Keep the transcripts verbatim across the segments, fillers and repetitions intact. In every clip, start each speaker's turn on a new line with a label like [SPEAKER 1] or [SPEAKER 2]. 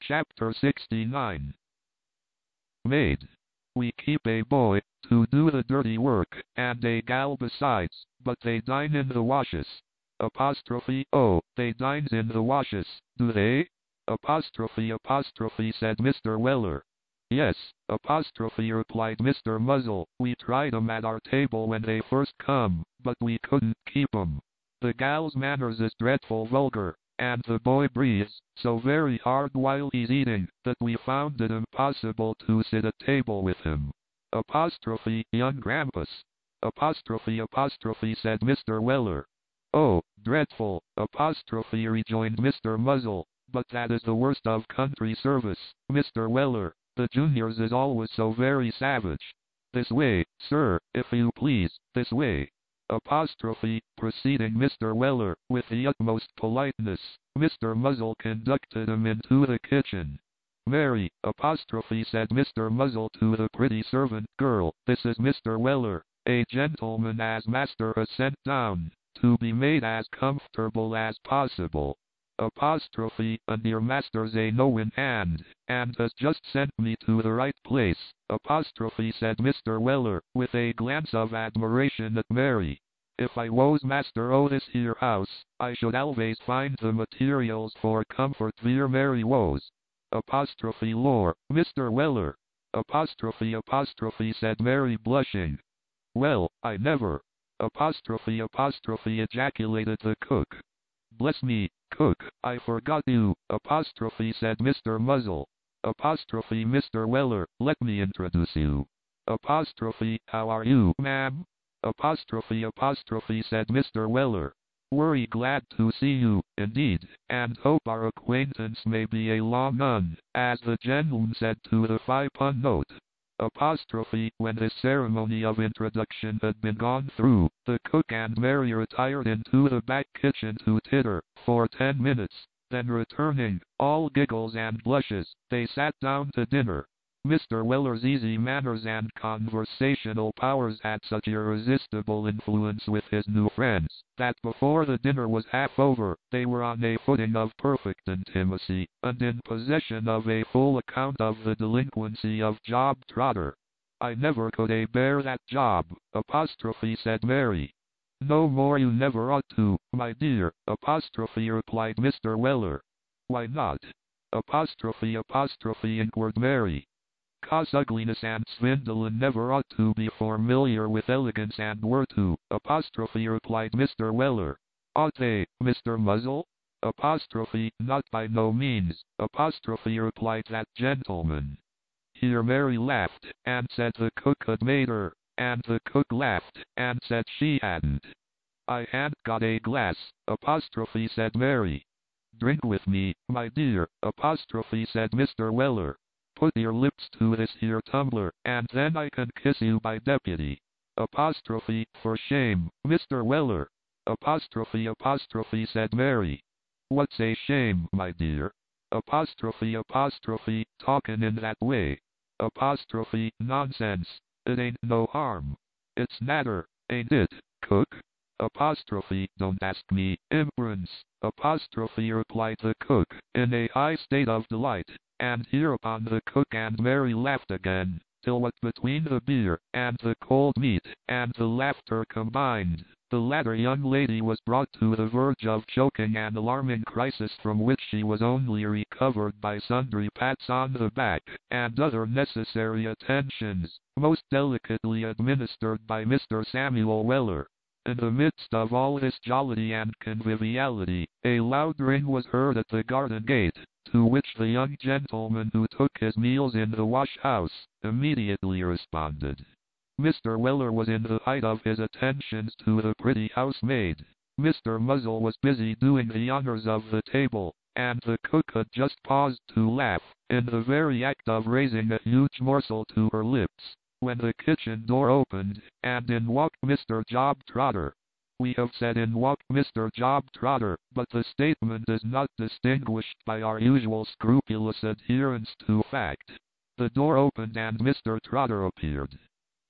[SPEAKER 1] Chapter sixty-nine. Maid. We keep a boy to do the dirty work, and a gal besides, but they dine in the washes. Apostrophe oh, they dines in the washes, do they? Apostrophe apostrophe said Mister Weller. Yes, apostrophe replied Mister Muzzle, we tried 'em at our table when they first come, but we couldn't keep 'em. The gal's manners is dreadful vulgar, and the boy breathes so very hard while he's eating, that we found it impossible to sit at table with him. Apostrophe young Grampus. Apostrophe apostrophe said Mister Weller. Oh, dreadful, apostrophe rejoined Mister Muzzle, but that is the worst of country service, Mister Weller. The juniors is always so very savage. This way, sir, if you please, this way. Apostrophe, preceding Mister Weller, with the utmost politeness, Mister Muzzle conducted him into the kitchen. Mary, apostrophe said Mister Muzzle to the pretty servant girl, this is Mister Weller, a gentleman as master has sent down, to be made as comfortable as possible. Apostrophe, and your master's a knowin' hand, and has just sent me to the right place, apostrophe said Mister Weller, with a glance of admiration at Mary. If I was master o' this here house, I should always find the materials for comfort where Mary was. Apostrophe lor, Mister Weller. Apostrophe apostrophe said Mary blushing. Well, I never. Apostrophe apostrophe ejaculated the cook. Bless me, cook, I forgot you, apostrophe said Mister Muzzle. Apostrophe Mister Weller, let me introduce you. Apostrophe, how are you, ma'am? Apostrophe apostrophe said Mister Weller. Wery glad to see you, indeed, and hope our acquaintance may be a long un, as the gentleman said to the five-pun note. Apostrophe, when this ceremony of introduction had been gone through, the cook and Mary retired into the back kitchen to titter, for ten minutes, then returning, all giggles and blushes, they sat down to dinner. Mister Weller's easy manners and conversational powers had such irresistible influence with his new friends, that before the dinner was half over, they were on a footing of perfect intimacy, and in possession of a full account of the delinquency of Job Trotter. I never could a bear that job, apostrophe said Mary. No more you never ought to, my dear, apostrophe replied Mister Weller. Why not? Apostrophe apostrophe inquired Mary. 'Cause ugliness and swindling never ought to be familiar with elegance and were to, apostrophe replied Mister Weller. Ought they, Mister Muzzle? Apostrophe, not by no means, apostrophe replied that gentleman. Here Mary laughed, and said the cook had made her, and the cook laughed, and said she hadn't. I hadn't got a glass, apostrophe said Mary. Drink with me, my dear, apostrophe said Mister Weller. Put your lips to this here tumbler, and then I can kiss you by deputy. Apostrophe, for shame, Mister Weller. Apostrophe apostrophe said Mary. What's a shame, my dear? Apostrophe apostrophe, talkin' in that way. Apostrophe, nonsense, it ain't no harm. It's natter, ain't it, cook? Apostrophe, don't ask me, imperence, apostrophe replied the cook, in a high state of delight. And hereupon the cook and Mary laughed again, till what between the beer, and the cold meat, and the laughter combined, the latter young lady was brought to the verge of choking, an alarming crisis from which she was only recovered by sundry pats on the back, and other necessary attentions, most delicately administered by Mister Samuel Weller. In the midst of all this jollity and conviviality, a loud ring was heard at the garden gate, to which the young gentleman who took his meals in the wash-house immediately responded. Mister Weller was in the height of his attentions to the pretty housemaid. Mister Muzzle was busy doing the honors of the table, and the cook had just paused to laugh, in the very act of raising a huge morsel to her lips, when the kitchen door opened, and in walked Mister Job Trotter. We have said in walked Mister Job Trotter, but the statement is not distinguished by our usual scrupulous adherence to fact. The door opened and Mister Trotter appeared.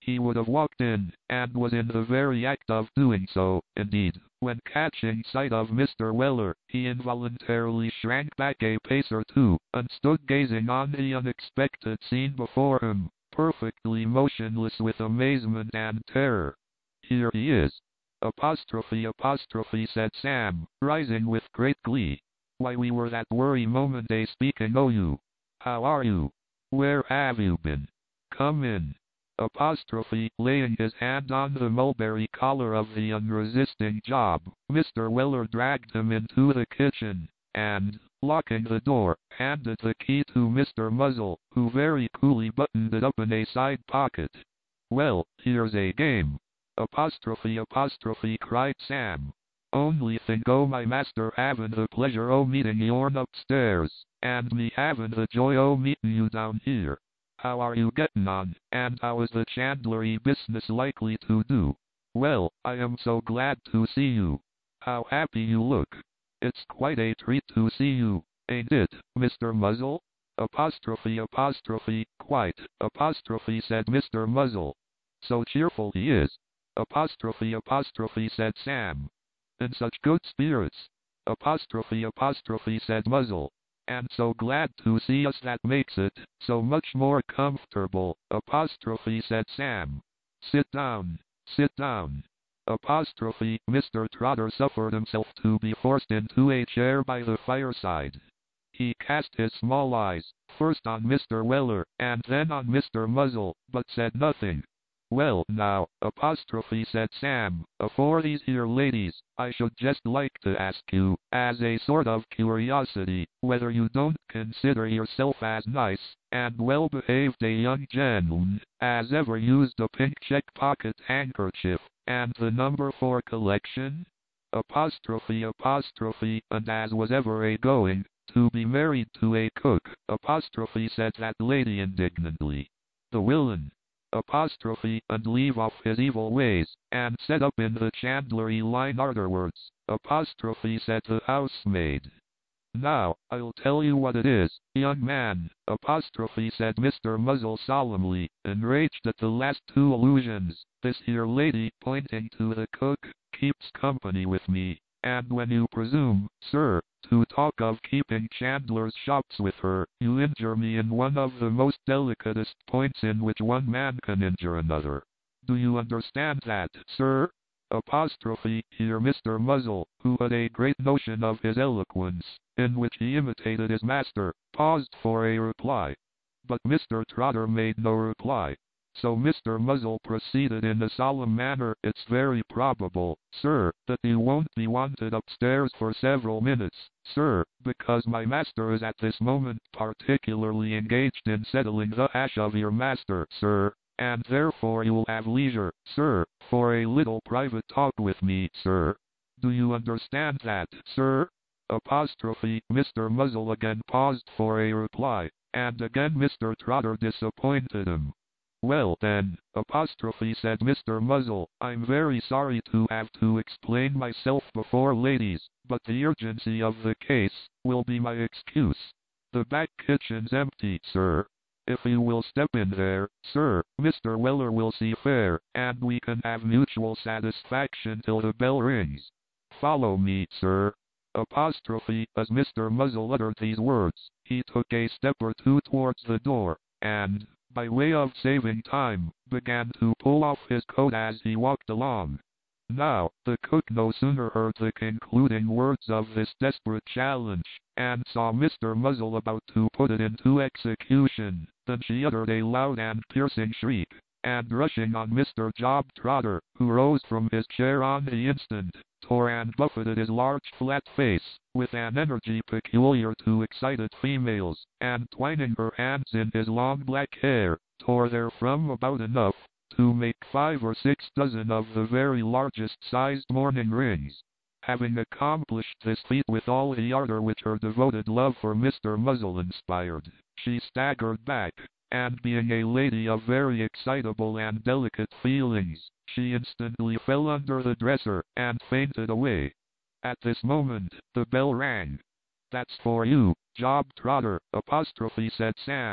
[SPEAKER 1] He would have walked in, and was in the very act of doing so, indeed, when catching sight of Mister Weller, he involuntarily shrank back a pace or two, and stood gazing on the unexpected scene before him, perfectly motionless with amazement and terror. "Here he is!" Apostrophe apostrophe said Sam, rising with great glee. "Why, we were that worry moment a speaking o' you. How are you? Where have you been? Come in." Apostrophe, laying his hand on the mulberry collar of the unresisting Job, Mister Weller dragged him into the kitchen, and, locking the door, handed the key to Mister Muzzle, who very coolly buttoned it up in a side pocket. "Well, here's a game!" Apostrophe apostrophe cried Sam. "Only think o' my master havin' the pleasure o' meeting yourn upstairs, and me havin' the joy o' meeting you down here. How are you getting on, and how is the chandlery business likely to do? Well, I am so glad to see you. How happy you look. It's quite a treat to see you, ain't it, Mister Muzzle?" Apostrophe apostrophe, quite, apostrophe said Mister Muzzle. "So cheerful he is." Apostrophe apostrophe said Sam. "In such good spirits." Apostrophe apostrophe said Muzzle. "And so glad to see us that makes it so much more comfortable." Apostrophe said Sam. "Sit down, sit down." Apostrophe Mister Trotter suffered himself to be forced into a chair by the fireside. He cast his small eyes, first on Mister Weller, and then on Mister Muzzle, but said nothing. "Well, now," apostrophe said Sam, "afore these here ladies, I should just like to ask you, as a sort of curiosity, whether you don't consider yourself as nice and well-behaved a young gentleman as ever used a pink check pocket handkerchief and the number four collection?" Apostrophe apostrophe, and as was ever a going to be married to a cook, apostrophe said that lady indignantly. "The villain!" Apostrophe, and leave off his evil ways, and set up in the chandlery line arterwards, apostrophe said the housemaid. "Now, I'll tell you what it is, young man," apostrophe said Mister Muzzle solemnly, enraged at the last two allusions. "This here lady," pointing to the cook, "keeps company with me, and when you presume, sir, to talk of keeping chandlers' shops with her, you injure me in one of the most delicatest points in which one man can injure another. Do you understand that, sir?" Apostrophe, here Mister Muzzle, who had a great notion of his eloquence, in which he imitated his master, paused for a reply. But Mister Trotter made no reply. So Mister Muzzle proceeded in a solemn manner. "It's very probable, sir, that you won't be wanted upstairs for several minutes, sir, because my master is at this moment particularly engaged in settling the hash of your master, sir, and therefore you'll have leisure, sir, for a little private talk with me, sir. Do you understand that, sir?" Apostrophe Mister Muzzle again paused for a reply, and again Mister Trotter disappointed him. "Well then," apostrophe said Mister Muzzle, "I'm very sorry to have to explain myself before ladies, but the urgency of the case will be my excuse. The back kitchen's empty, sir. If you will step in there, sir, Mister Weller will see fair, and we can have mutual satisfaction till the bell rings. Follow me, sir." Apostrophe, as Mister Muzzle uttered these words, he took a step or two towards the door, and, by way of saving time, began to pull off his coat as he walked along. Now, the cook no sooner heard the concluding words of this desperate challenge, and saw Mister Muzzle about to put it into execution, than she uttered a loud and piercing shriek, and rushing on Mister Job Trotter, who rose from his chair on the instant, tore and buffeted his large flat face, with an energy peculiar to excited females, and twining her hands in his long black hair, tore therefrom about enough to make five or six dozen of the very largest sized mourning rings. Having accomplished this feat with all the ardor which her devoted love for Mister Muzzle inspired, she staggered back, and being a lady of very excitable and delicate feelings, she instantly fell under the dresser, and fainted away. At this moment, the bell rang. "That's for you, Job Trotter," apostrophe said Sam,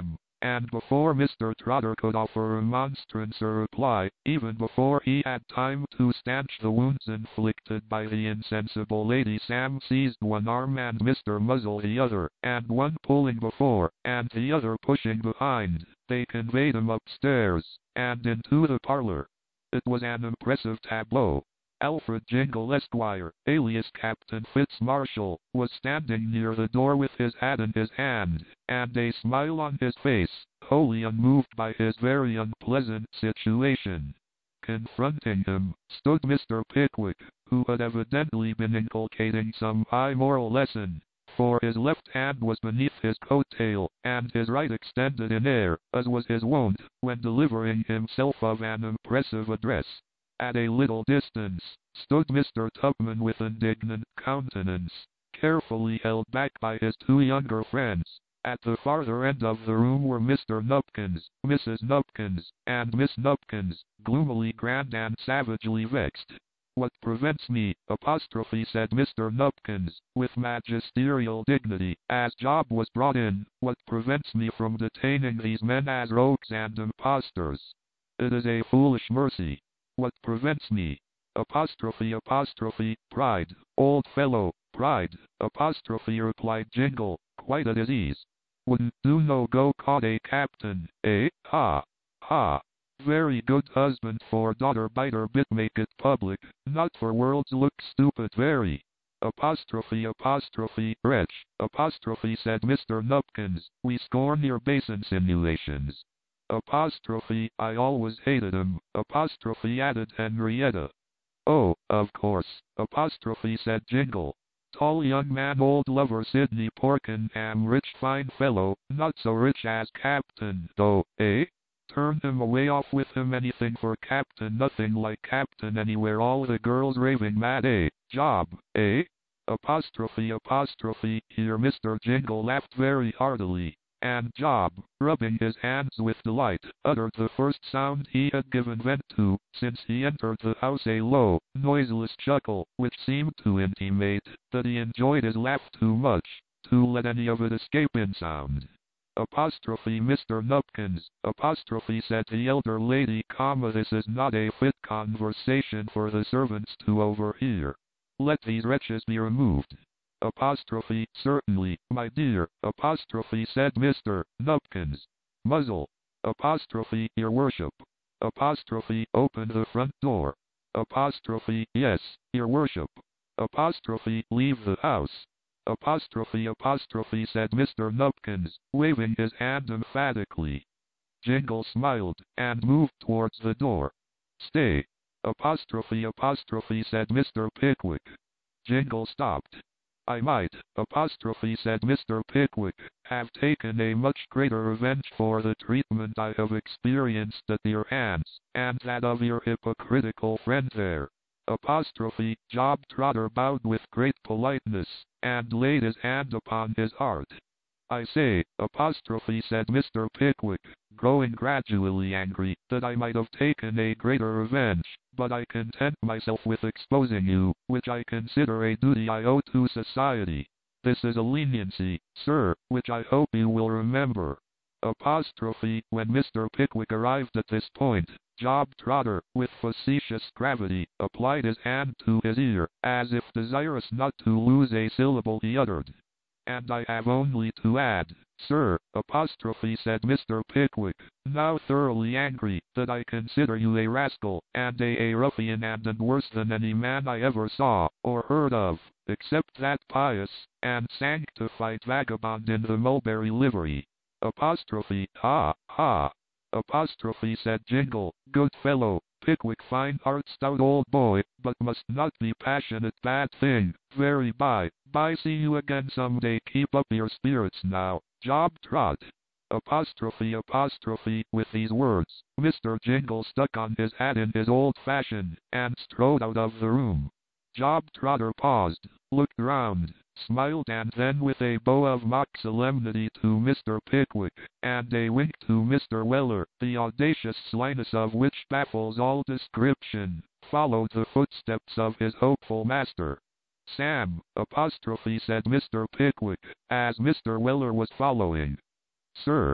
[SPEAKER 1] and before Mister Trotter could offer remonstrance or reply, even before he had time to stanch the wounds inflicted by the insensible lady, Sam seized one arm and Mister Muzzle the other, and one pulling before, and the other pushing behind, they conveyed him upstairs, and into the parlor. It was an impressive tableau. Alfred Jingle Esquire, alias Captain Fitzmarshall, was standing near the door with his hat in his hand, and a smile on his face, wholly unmoved by his very unpleasant situation. Confronting him, stood Mister Pickwick, who had evidently been inculcating some high moral lesson, for his left hand was beneath his coat-tail, and his right extended in air, as was his wont, when delivering himself of an impressive address. At a little distance, stood Mister Tupman with indignant countenance, carefully held back by his two younger friends. At the farther end of the room were Mister Nupkins, Missus Nupkins, and Miss Nupkins, gloomily grand and savagely vexed. "What prevents me," apostrophe said Mister Nupkins, with magisterial dignity, as Job was brought in, "what prevents me from detaining these men as rogues and impostors? It is a foolish mercy. What prevents me? Apostrophe apostrophe, pride, old fellow, pride, apostrophe," replied Jingle, quite at his ease. "Wouldn't do no go caught a captain, eh? Ha! Ha! Very good husband for daughter, biter bit make it public, not for worlds look stupid very." Apostrophe apostrophe, wretch, apostrophe said Mister Nupkins, "we scorn your base insinuations." Apostrophe, "I always hated him," apostrophe added Henrietta. "Oh, of course," apostrophe said Jingle. "Tall young man, old lover, Sidney Porkenham, rich fine fellow, not so rich as Captain, though, eh? Turn him away, off with him, anything for Captain, nothing like Captain anywhere, all the girls raving mad, eh? Job, eh?" Apostrophe apostrophe, here Mister Jingle laughed very heartily, and Job, rubbing his hands with delight, uttered the first sound he had given vent to, since he entered the house, a low, noiseless chuckle, which seemed to intimate that he enjoyed his laugh too much to let any of it escape in sound. Apostrophe Mister Nupkins, apostrophe said the elder lady, comma, "this is not a fit conversation for the servants to overhear. Let these wretches be removed." Apostrophe, "Certainly, my dear," apostrophe said Mister Nupkins. "Muzzle." Apostrophe, "Your worship." Apostrophe, "Open the front door." Apostrophe, "Yes, your worship." Apostrophe, "Leave the house." Apostrophe apostrophe said Mister Nupkins, waving his hand emphatically. Jingle smiled, and moved towards the door. "Stay." Apostrophe apostrophe said Mister Pickwick. Jingle stopped. "I might," apostrophe said Mister Pickwick, "have taken a much greater revenge for the treatment I have experienced at your hands, and that of your hypocritical friend there." Apostrophe, Job Trotter bowed with great politeness, and laid his hand upon his heart. "I say," apostrophe said Mister Pickwick, growing gradually angry, "that I might have taken a greater revenge, but I content myself with exposing you, which I consider a duty I owe to society. This is a leniency, sir, which I hope you will remember." Apostrophe, when Mister Pickwick arrived at this point, Job Trotter, with facetious gravity, applied his hand to his ear, as if desirous not to lose a syllable he uttered. "And I have only to add, sir," apostrophe said Mister Pickwick, now thoroughly angry, "that I consider you a rascal, and a, a ruffian, and, and worse than any man I ever saw, or heard of, except that pious and sanctified vagabond in the mulberry livery." Apostrophe, "Ha, ha." Apostrophe said Jingle, "Good fellow, Pickwick, fine heart, stout old boy, but must not be passionate, bad thing, very bye, bye, see you again some day, keep up your spirits now, Job Trot." Apostrophe apostrophe, with these words, Mister Jingle stuck on his hat in his old fashion, and strode out of the room. Job Trotter paused, looked round, smiled, and then with a bow of mock solemnity to Mister Pickwick, and a wink to Mister Weller, the audacious slyness of which baffles all description, followed the footsteps of his hopeful master. "Sam," apostrophe said Mister Pickwick, as Mister Weller was following. "Sir."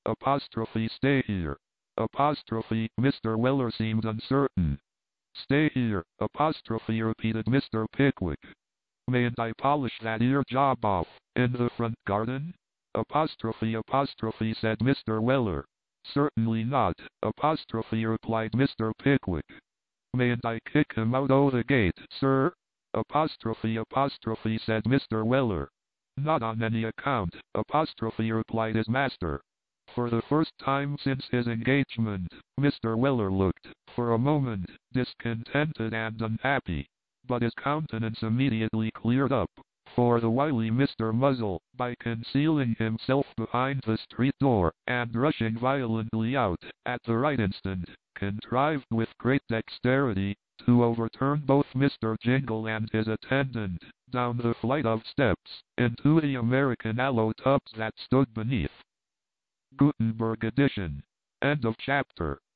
[SPEAKER 1] apostrophe stay here, apostrophe Mister Weller seemed uncertain. Stay here, apostrophe repeated Mister Pickwick. Mayn't I polish that ear job off, in the front garden? Apostrophe apostrophe said Mister Weller. Certainly not, apostrophe replied Mister Pickwick. Mayn't I kick him out o' the gate, sir? Apostrophe apostrophe said Mister Weller. Not on any account, apostrophe replied his master. For the first time since his engagement, Mister Weller looked, for a moment, discontented and unhappy. But his countenance immediately cleared up, for the wily Mister Muzzle, by concealing himself behind the street door, and rushing violently out, at the right instant, contrived with great dexterity, to overturn both Mister Jingle and his attendant, down the flight of steps, into the American aloe tubs that stood beneath. Gutenberg edition. End of chapter.